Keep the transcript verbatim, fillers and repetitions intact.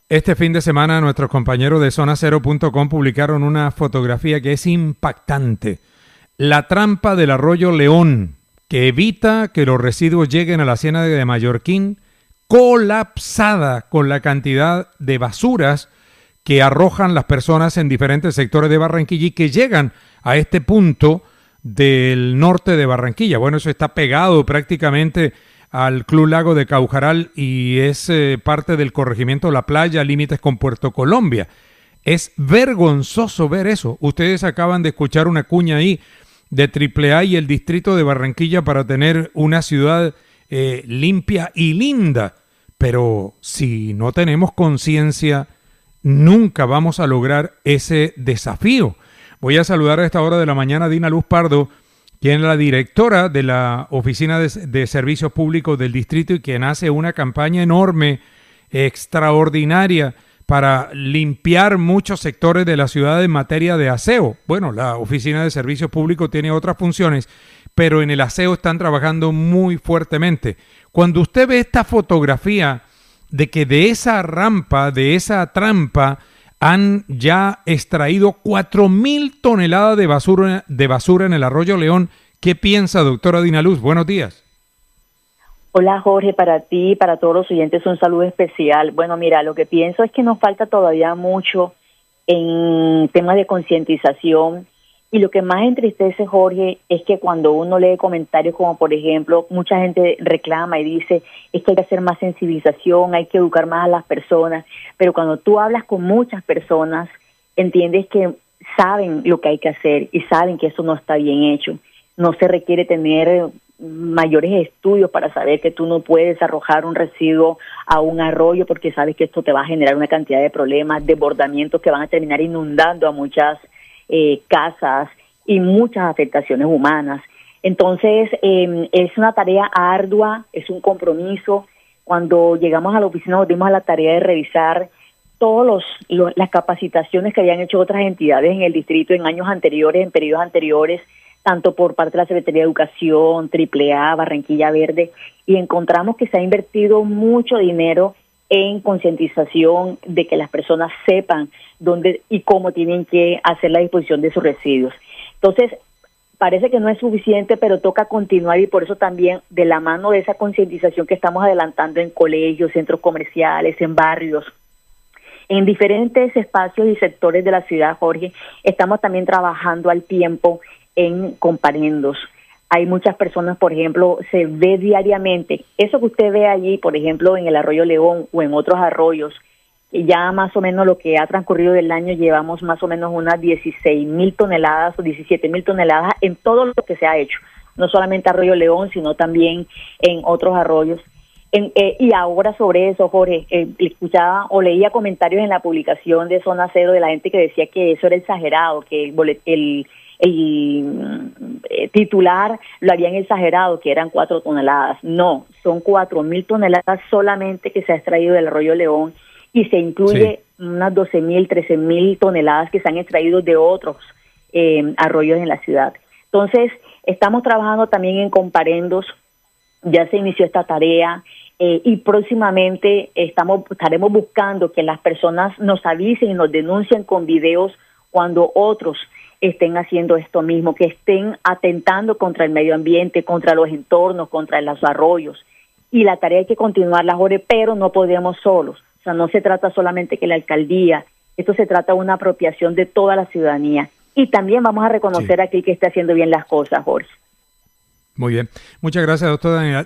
Este fin de semana nuestros compañeros de zona cero punto com publicaron una fotografía que es impactante. La trampa del arroyo León, que evita que los residuos lleguen a la ciénaga de Mallorquín, colapsada con la cantidad de basuras que arrojan las personas en diferentes sectores de Barranquilla y que llegan a este punto del norte de Barranquilla. Bueno, eso está pegado prácticamente al Club Lago de Caujaral y es eh, parte del corregimiento La Playa, límites con Puerto Colombia. Es vergonzoso ver eso. Ustedes acaban de escuchar una cuña ahí de Triple A y el distrito de Barranquilla para tener una ciudad eh, limpia y linda. Pero si no tenemos conciencia, nunca vamos a lograr ese desafío. Voy a saludar a esta hora de la mañana a Dina Luz Pardo, quien es la directora de la Oficina de, de Servicios Públicos del Distrito y quien hace una campaña enorme, extraordinaria, para limpiar muchos sectores de la ciudad en materia de aseo. Bueno, la Oficina de Servicios Públicos tiene otras funciones, pero en el aseo están trabajando muy fuertemente. Cuando usted ve esta fotografía de que de esa rampa, de esa trampa, han ya extraído cuatro mil toneladas de basura, de basura en el arroyo León, ¿qué piensa, doctora Dina Luz? Buenos días. Hola Jorge, para ti y para todos los oyentes un saludo especial. Bueno, mira, lo que pienso es que nos falta todavía mucho en temas de concientización y lo que más entristece, Jorge, es que cuando uno lee comentarios como, por ejemplo, mucha gente reclama y dice es que hay que hacer más sensibilización, hay que educar más a las personas, pero cuando tú hablas con muchas personas, entiendes que saben lo que hay que hacer y saben que eso no está bien hecho. No se requiere tener mayores estudios para saber que tú no puedes arrojar un residuo a un arroyo porque sabes que esto te va a generar una cantidad de problemas, desbordamientos que van a terminar inundando a muchas eh, casas y muchas afectaciones humanas. Entonces, eh, es una tarea ardua, es un compromiso. Cuando llegamos a la oficina nos dimos a la tarea de revisar todas los, los, las capacitaciones que habían hecho otras entidades en el distrito en años anteriores, en periodos anteriores, tanto por parte de la Secretaría de Educación, Triple A, Barranquilla Verde, y encontramos que se ha invertido mucho dinero en concientización de que las personas sepan dónde y cómo tienen que hacer la disposición de sus residuos. Entonces, parece que no es suficiente, pero toca continuar y por eso también de la mano de esa concientización que estamos adelantando en colegios, centros comerciales, en barrios, en diferentes espacios y sectores de la ciudad, Jorge, estamos también trabajando al tiempo en comparendos. Hay muchas personas, por ejemplo, se ve diariamente, eso que usted ve allí, por ejemplo, en el arroyo León o en otros arroyos, ya más o menos lo que ha transcurrido del año, llevamos más o menos unas dieciséis mil toneladas o diecisiete mil toneladas en todo lo que se ha hecho, no solamente Arroyo León, sino también en otros arroyos. En, eh, y ahora sobre eso, Jorge, eh, escuchaba o leía comentarios en la publicación de Zona Cero de la gente que decía que eso era exagerado, que el bolet, el el eh, titular lo habían exagerado, que eran cuatro toneladas. No, son cuatro mil toneladas solamente que se ha extraído del arroyo León y se incluye sí. unas doce mil, trece mil toneladas que se han extraído de otros eh, arroyos en la ciudad. Entonces, estamos trabajando también en comparendos, ya se inició esta tarea eh, y próximamente estamos estaremos buscando que las personas nos avisen y nos denuncien con videos cuando otros estén haciendo esto mismo, que estén atentando contra el medio ambiente, contra los entornos, contra los arroyos. Y la tarea hay que continuarla, Jorge, pero no podemos solos. O sea, no se trata solamente que la alcaldía, esto se trata de una apropiación de toda la ciudadanía. Y también vamos a reconocer sí. a aquel que esté haciendo bien las cosas, Jorge. Muy bien. Muchas gracias, doctora